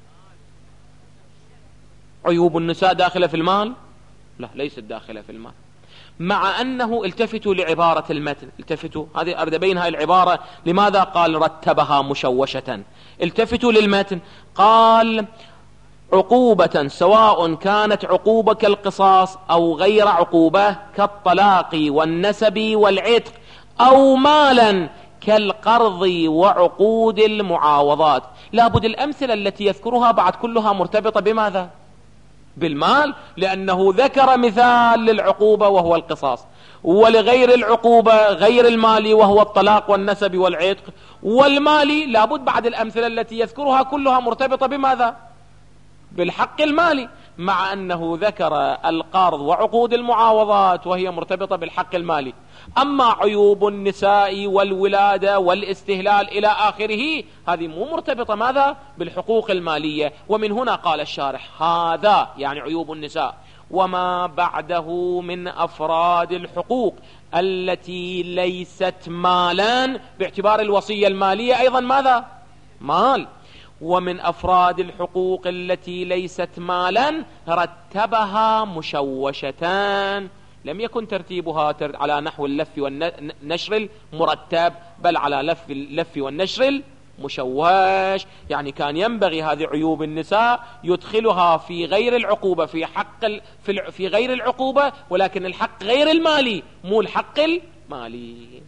عيوب النساء داخلة في المال؟ لا، ليست داخلة في المال، مع أنه التفتوا لعبارة المتن، التفتوا هذه أرد بين هاي العبارة لماذا قال رتبها مشوشة. التفتوا للمتن، قال عقوبة سواء كانت عقوبة كالقصاص أو غير عقوبة كالطلاق والنسب والعتق، أو مالا كالقرض وعقود المعاوضات. لابد الأمثلة التي يذكرها بعد كلها مرتبطة بماذا؟ بالمال، لأنه ذكر مثال للعقوبة وهو القصاص، ولغير العقوبة غير المالي وهو الطلاق والنسب والعتق، والمالي لابد بعد الأمثلة التي يذكرها كلها مرتبطة بماذا؟ بالحق المالي، مع أنه ذكر القرض وعقود المعاوضات وهي مرتبطة بالحق المالي. أما عيوب النساء والولادة والاستهلال إلى آخره هذه مو مرتبطة ماذا؟ بالحقوق المالية. ومن هنا قال الشارح هذا يعني عيوب النساء وما بعده من أفراد الحقوق التي ليست مالا، باعتبار الوصية المالية أيضا ماذا؟ مال. ومن أفراد الحقوق التي ليست مالا رتبها مشوشتان، لم يكن ترتيبها على نحو اللف والنشر المرتب، بل على لف اللف والنشر المشوش. يعني كان ينبغي هذه عيوب النساء يدخلها في غير العقوبة، في حق في, في غير العقوبة، ولكن الحق غير المالي مو الحق المالي.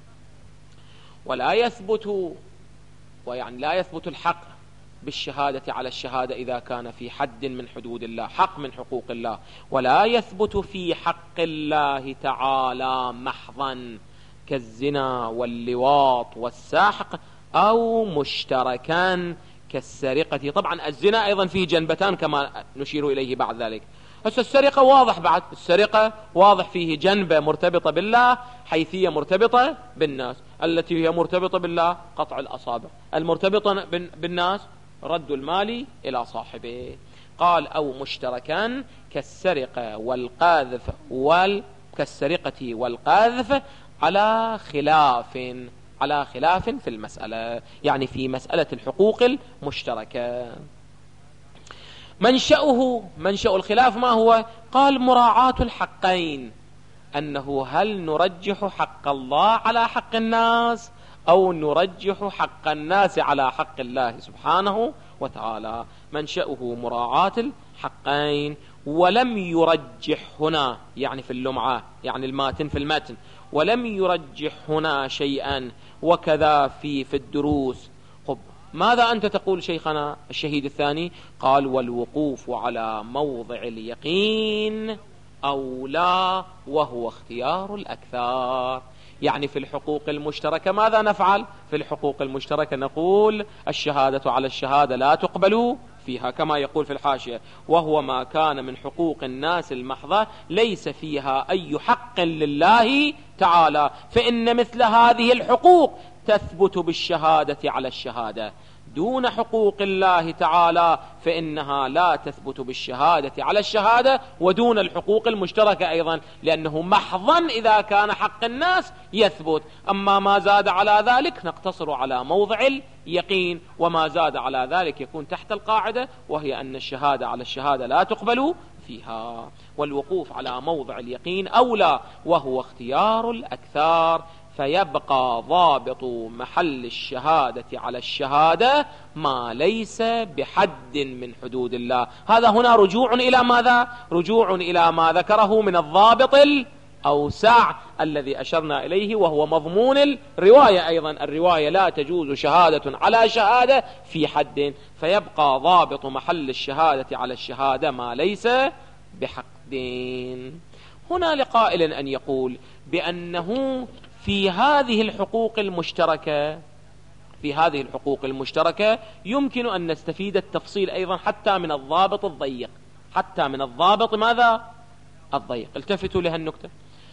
ولا يثبت ويعني لا يثبت الحق بالشهادة على الشهادة إذا كان في حد من حدود الله، حق من حقوق الله، ولا يثبت في حق الله تعالى محضا كالزنا واللواط والسحق، أو مشتركا كالسرقة. طبعا الزنا أيضا فيه جنبتان كما نشير إليه بعد ذلك. بس السرقة واضح، بعد السرقة واضح فيه جنبة مرتبطة بالله، حيثية مرتبطة بالناس. التي هي مرتبطة بالله قطع الأصابع، المرتبطة بالناس رد المال إلى صاحبه. قال أو مشتركا كالسرقة والقاذف وال كالسرقة والقاذف على خلاف على خلاف في المسألة، يعني في مسألة الحقوق المشتركة. منشأه منشأ الخلاف ما هو؟ قال مراعاة الحقين، أنه هل نرجح حق الله على حق الناس أو نرجح حق الناس على حق الله سبحانه وتعالى. منشأه مراعاة الحقين، ولم يرجح هنا يعني في اللمعة يعني الماتن في المتن، ولم يرجح هنا شيئا، وكذا في في الدروس. طب ماذا أنت تقول شيخنا الشهيد الثاني؟ قال والوقوف على موضع اليقين أو لا، وهو اختيار الأكثر. يعني في الحقوق المشتركة ماذا نفعل؟ في الحقوق المشتركة نقول الشهادة على الشهادة لا تقبل فيها، كما يقول في الحاشية: وهو ما كان من حقوق الناس المحضة ليس فيها أي حق لله تعالى، فإن مثل هذه الحقوق تثبت بالشهادة على الشهادة، دون حقوق الله تعالى فإنها لا تثبت بالشهادة على الشهادة، ودون الحقوق المشتركة أيضا، لأنه محضا إذا كان حق الناس يثبت. أما ما زاد على ذلك نقتصر على موضع اليقين، وما زاد على ذلك يكون تحت القاعدة، وهي أن الشهادة على الشهادة لا تقبل فيها، والوقوف على موضع اليقين أولى، وهو اختيار الأكثار. فيبقى ضابط محل الشهادة على الشهادة ما ليس بحد من حدود الله. هذا هنا رجوع إلى ماذا؟ رجوع إلى ما ذكره من الضابط الأوسع الذي أشرنا إليه، وهو مضمون الرواية أيضا. الرواية لا تجوز شهادة على شهادة في حد، فيبقى ضابط محل الشهادة على الشهادة ما ليس بحقين. هنا لقائل أن يقول بأنه في هذه الحقوق المشتركة في هذه الحقوق المشتركة يمكن أن نستفيد التفصيل أيضا حتى من الضابط الضيق، حتى من الضابط ماذا؟ الضيق. التفتوا لها النكتة.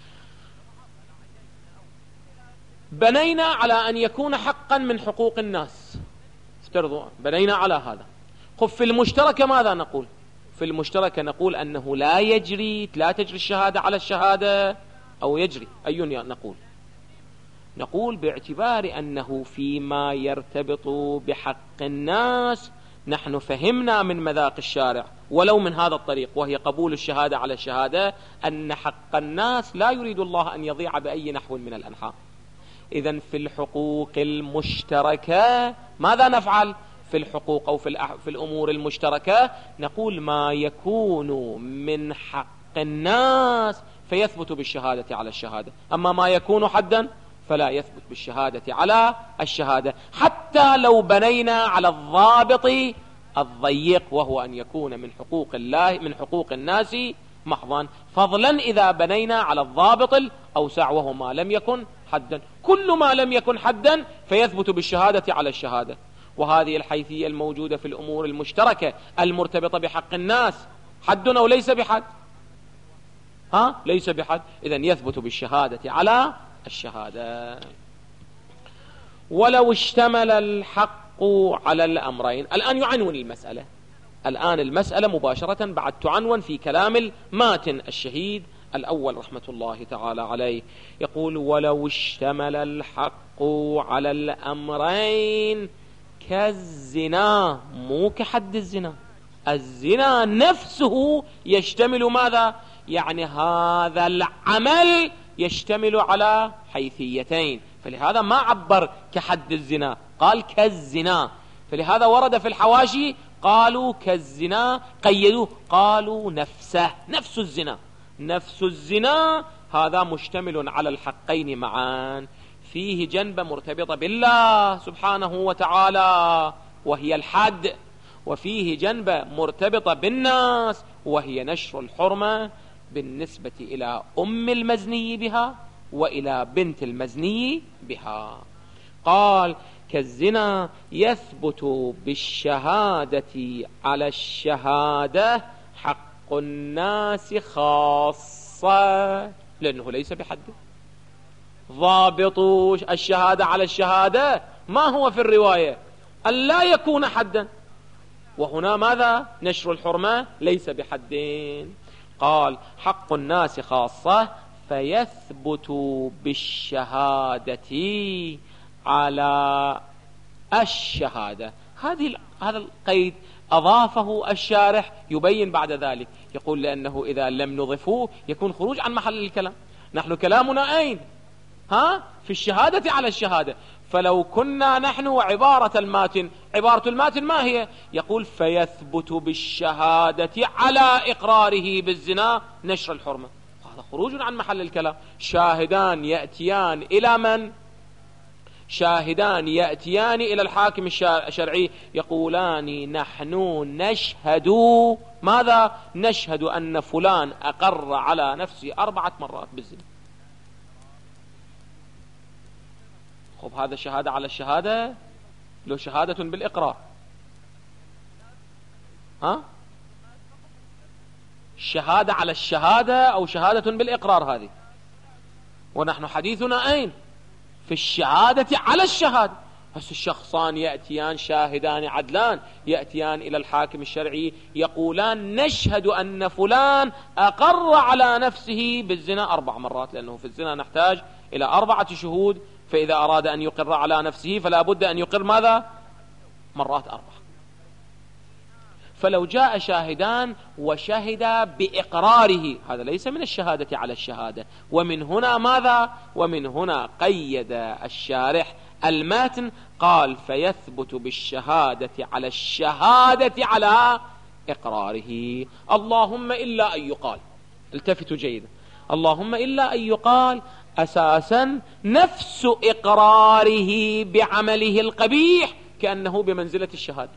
بنينا على أن يكون حقا من حقوق الناس، افترضوا بنينا على هذا. خف في المشتركة ماذا نقول؟ في المشتركة نقول أنه لا يجري لا تجري الشهادة على الشهادة، أو يجري أي نقول نقول باعتبار أنه فيما يرتبط بحق الناس نحن فهمنا من مذاق الشارع ولو من هذا الطريق، وهي قبول الشهادة على الشهادة، أن حق الناس لا يريد الله أن يضيع بأي نحو من الأنحاء. إذن في الحقوق المشتركة ماذا نفعل؟ في الحقوق أو في, في الأمور المشتركة نقول ما يكون من حق الناس فيثبت بالشهادة على الشهادة، أما ما يكون حدا فلا يثبت بالشهادة على الشهادة، حتى لو بنينا على الضابط الضيق، وهو أن يكون من حقوق الله من حقوق الناس محضا، فضلا إذا بنينا على الضابط الأوسع وهو ما لم يكن حدا. كل ما لم يكن حدا فيثبت بالشهادة على الشهادة. وهذه الحيثية الموجودة في الأمور المشتركة المرتبطة بحق الناس، حد أو ليس بحد؟ ها؟ ليس بحد، إذن يثبت بالشهادة على الشهادة. ولو اشتمل الحق على الأمرين. الآن يعنون المسألة، الآن المسألة مباشرة بعد تعنون في كلام الماتن الشهيد الأول رحمة الله تعالى عليه. يقول: ولو اشتمل الحق على الأمرين كالزنا، مو كحد الزنا، الزنا نفسه يشتمل ماذا؟ يعني هذا العمل يشتمل على حيثيتين، فلهذا ما عبر كحد الزنا، قال كالزنا. فلهذا ورد في الحواشي قالوا كالزنا، قيدوه قالوا نفسه، نفس الزنا. نفس الزنا هذا مشتمل على الحقين معا، فيه جنبة مرتبطة بالله سبحانه وتعالى وهي الحد، وفيه جنبة مرتبطة بالناس وهي نشر الحرمة بالنسبة إلى أم المزني بها وإلى بنت المزني بها. قال: كالزنا يثبت بالشهادة على الشهادة حق الناس خاصة، لأنه ليس بحد. ضابط الشهادة على الشهادة ما هو في الرواية؟ أن لا يكون حدا، وهنا ماذا؟ نشر الحرمة ليس بحدين. قال: حق الناس خاصة، فيثبت بالشهادة على الشهادة. هذه هذا القيد أضافه الشارح يبين بعد ذلك، يقول: لأنه إذا لم نضفه يكون خروج عن محل الكلام. نحن كلامنا أين؟ ها؟ في الشهادة على الشهادة. فلو كنا نحن وعبارة الماتن، عبارة الماتن ما هي؟ يقول: فيثبت بالشهادة على إقراره بالزنا نشر الحرمة. هذا خروج عن محل الكلام. شاهدان يأتيان إلى من؟ شاهدان يأتيان إلى الحاكم الشرعي يقولان: نحن نشهد ماذا؟ نشهد أن فلان أقر على نفسه أربعة مرات بالزنا. خب هذا شهادة على الشهادة لو شهادة بالإقرار؟ ها؟ الشهادة على الشهادة أو شهادة بالإقرار هذه؟ ونحن حديثنا أين؟ في الشهادة على الشهادة. بس الشخصان يأتيان شاهدان عدلان يأتيان إلى الحاكم الشرعي يقولان نشهد أن فلان أقر على نفسه بالزنا أربع مرات، لأنه في الزنا نحتاج إلى أربعة شهود، فإذا أراد أن يقر على نفسه فلا بد أن يقر ماذا؟ مرات أربع. فلو جاء شاهدان وشهدا بإقراره هذا ليس من الشهادة على الشهادة. ومن هنا ماذا؟ ومن هنا قيد الشارح الماتن قال فيثبت بالشهادة على الشهادة على إقراره. اللهم إلا أن يقال، التفتوا جيدا، اللهم إلا أن يقال أساسا نفس إقراره بعمله القبيح كأنه بمنزلة الشهادة.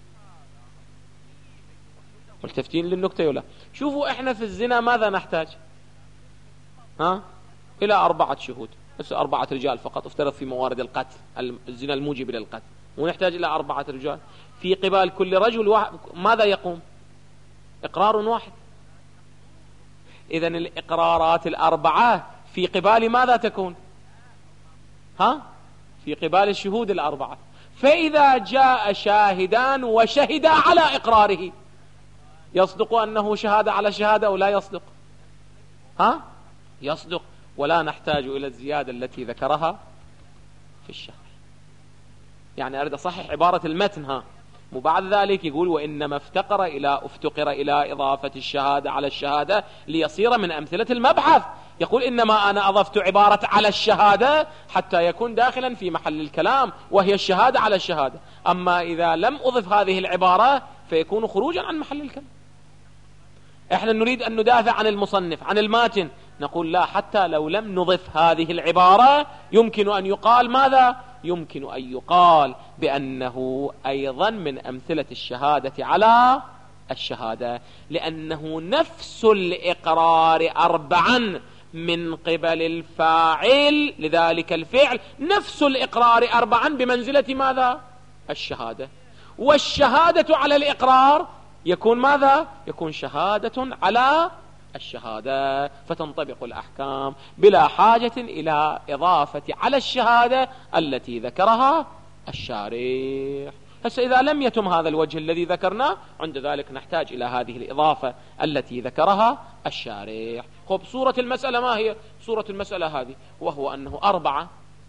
ملتفتين للنكتة ولا؟ شوفوا احنا في الزنا ماذا نحتاج؟ ها؟ إلى أربعة شهود، بس أربعة رجال فقط افترض في موارد القتل، الزنا الموجب للقتل، ونحتاج إلى أربعة رجال في قبال كل رجل واحد. ماذا يقوم؟ إقرار واحد. إذن الإقرارات الأربعة في قبال ماذا تكون؟ ها؟ في قبال الشهود الأربعة. فإذا جاء شاهدان وشهدا على إقراره يصدق أنه شهادة على شهادة أو لا يصدق؟ ها؟ يصدق، ولا نحتاج إلى الزيادة التي ذكرها في الشرح. يعني أريد أصحح عبارة المتن. ها، وبعد ذلك يقول وإنما افتقر إلى افتقر إلى إضافة الشهادة على الشهادة ليصير من أمثلة المبحث. يقول إنما أنا أضفت عبارة على الشهادة حتى يكون داخلا في محل الكلام وهي الشهادة على الشهادة. أما إذا لم أضف هذه العبارة فيكون خروجا عن محل الكلام. احنا نريد أن ندافع عن المصنف عن الماتن، نقول لا، حتى لو لم نضف هذه العبارة يمكن أن يقال ماذا؟ يمكن أن يقال بأنه أيضا من أمثلة الشهادة على الشهادة، لأنه نفس الإقرار أربعا من قبل الفاعل لذلك الفعل، نفس الإقرار أربعا بمنزلة ماذا؟ الشهادة. والشهادة على الإقرار يكون ماذا؟ يكون شهادة على الشهادة، فتنطبق الأحكام بلا حاجة إلى إضافة على الشهادة التي ذكرها الشارح. هسه إذا لم يتم هذا الوجه الذي ذكرناه عند ذلك نحتاج إلى هذه الإضافة التي ذكرها الشارح. خب صورة المسألة ما هي؟ صورة المسألة هذه، وهو أنه أربعة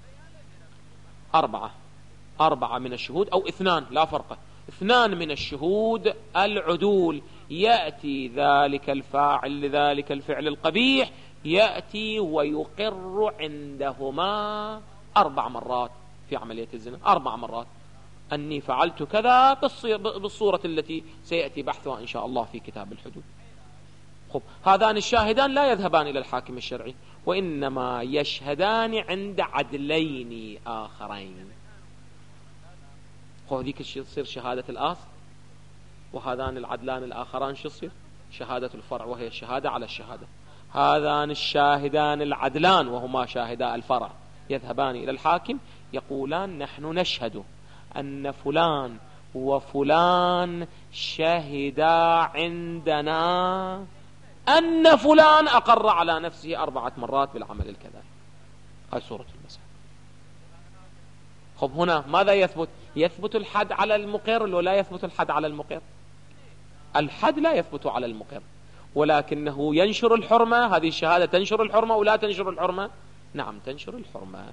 أربعة أربعة من الشهود أو اثنان لا فرق، اثنان من الشهود العدول، يأتي ذلك الفاعل لذلك الفعل القبيح يأتي ويقر عندهما أربع مرات في عملية الزنا، أربع مرات أني فعلت كذا بالصورة التي سيأتي بحثها إن شاء الله في كتاب الحدود. خب هذان الشاهدان لا يذهبان إلى الحاكم الشرعي، وإنما يشهدان عند عدلين آخرين. خب ذيك تصير شهادة الأصل، وهذان العدلان الآخران شو يصير؟ شهادة الفرع، وهي الشهادة على الشهادة. هذان الشاهدان العدلان وهما شاهدا الفرع يذهبان إلى الحاكم يقولان نحن نشهد أن فلان وفلان شهدا عندنا أن فلان أقر على نفسه أربعة مرات بالعمل الكذا. هاي صورة المسألة. خب هنا ماذا يثبت؟ يثبت الحد على المقر ولا لا يثبت الحد على المقر؟ الحد لا يثبت على المقر، ولكنه ينشر الحرمة. هذه الشهادة تنشر الحرمة ولا تنشر الحرمة؟ نعم تنشر الحرمة.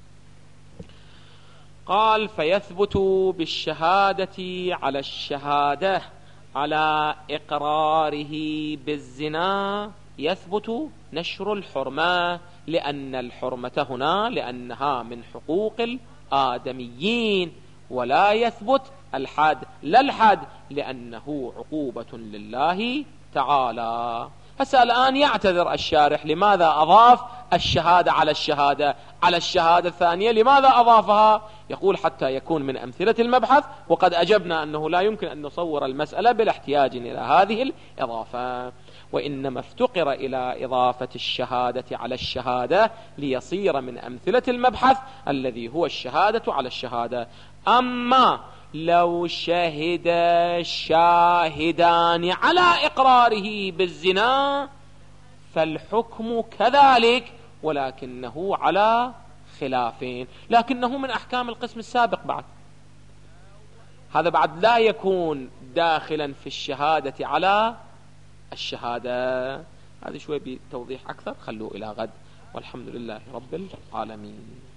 قال فيثبت بالشهادة على الشهادة على إقراره بالزنا يثبت نشر الحرمة، لأن الحرمة هنا لأنها من حقوق الآدميين، ولا يثبت الحد، لا الحد لأنه عقوبة لله تعالى. هسه الآن يعتذر الشارح لماذا أضاف الشهادة على الشهادة على الشهادة الثانية. لماذا أضافها؟ يقول حتى يكون من أمثلة المبحث، وقد أجبنا أنه لا يمكن أن نصور المسألة بلا احتياج إلى هذه الإضافة، وإنما افتقر إلى إضافة الشهادة على الشهادة ليصير من أمثلة المبحث الذي هو الشهادة على الشهادة. أما لو شهد شاهدان على إقراره بالزنا فالحكم كذلك، ولكنه على خلافين، لكنه من أحكام القسم السابق بعد. هذا بعد لا يكون داخلا في الشهادة على الشهادة. هذا شوي بتوضيح أكثر، خلوه إلى غد، والحمد لله رب العالمين.